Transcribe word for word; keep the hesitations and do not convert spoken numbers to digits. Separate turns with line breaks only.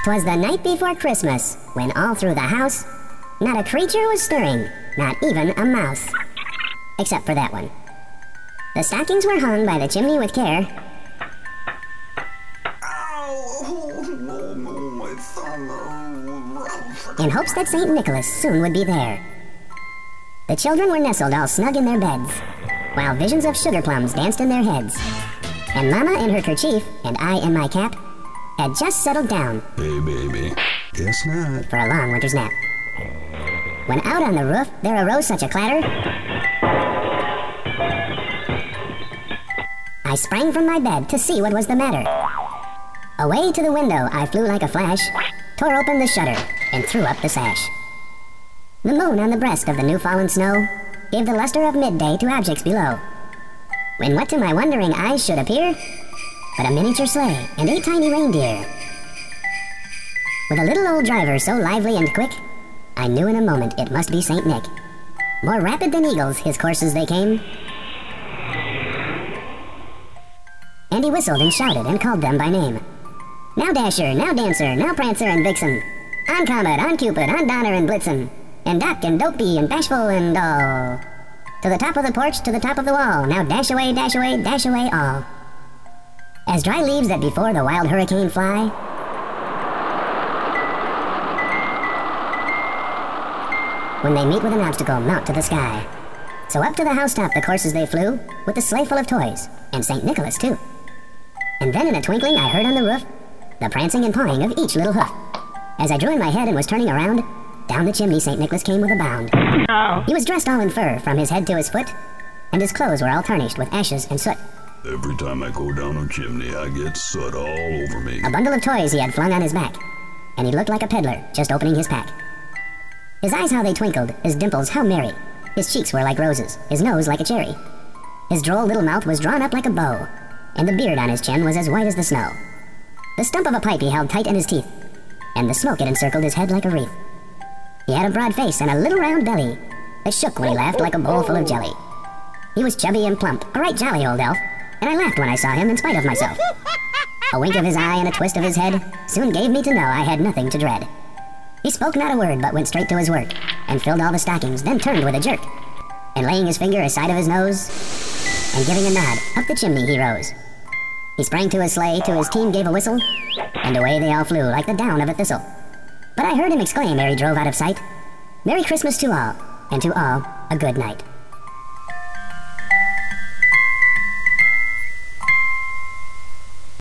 'Twas the night before Christmas, when all through the house, not a creature was stirring, not even a mouse. Except for that one. The stockings were hung by the chimney with care. In hopes that Saint Nicholas soon would be there. The children were nestled all snug in their beds, while visions of sugar plums danced in their heads. And Mama in her kerchief, and I in my cap, had just settled down.
Hey, baby. Guess not.
For a long winter's nap. When out on the roof there arose such a clatter, I sprang from my bed to see what was the matter. Away to the window I flew like a flash, tore open the shutter, and threw up the sash. The moon on the breast of the new-fallen snow gave the luster of midday to objects below, when what to my wondering eyes should appear but a miniature sleigh and eight tiny reindeer. With a little old driver so lively and quick, I knew in a moment it must be Saint Nick. More rapid than eagles his courses they came, and he whistled and shouted and called them by name. Now Dasher, now Dancer, now Prancer and Vixen, on Comet, on Cupid, on Donner and Blitzen, and Doc and Dopey and Bashful and all. To the top of the porch, to the top of the wall, now dash away, dash away, dash away all. As dry leaves that before the wild hurricane fly, when they meet with an obstacle, mount to the sky. So up to the housetop the courses they flew, with the sleigh full of toys, and Saint Nicholas too. And then in a twinkling I heard on the roof the prancing and pawing of each little hoof. As I drew in my head and was turning around, down the chimney Saint Nicholas came with a bound.
No.
He was dressed all in fur from his head to his foot, and his clothes were all tarnished with ashes and soot.
Every time I go down a chimney, I get soot all over me.
A bundle of toys he had flung on his back, and he looked like a peddler just opening his pack. His eyes how they twinkled, his dimples how merry. His cheeks were like roses, his nose like a cherry. His droll little mouth was drawn up like a bow, and the beard on his chin was as white as the snow. The stump of a pipe he held tight in his teeth, and the smoke it encircled his head like a wreath. He had a broad face and a little round belly that shook when he laughed like a bowl full of jelly. He was chubby and plump, a right jolly old elf, and I laughed when I saw him in spite of myself. A wink of his eye and a twist of his head soon gave me to know I had nothing to dread. He spoke not a word, but went straight to his work, and filled all the stockings, then turned with a jerk, and laying his finger aside of his nose, and giving a nod, up the chimney he rose. He sprang to his sleigh, to his team gave a whistle, and away they all flew like the down of a thistle. But I heard him exclaim ere he drove out of sight, "Merry Christmas to all, and to all a good night."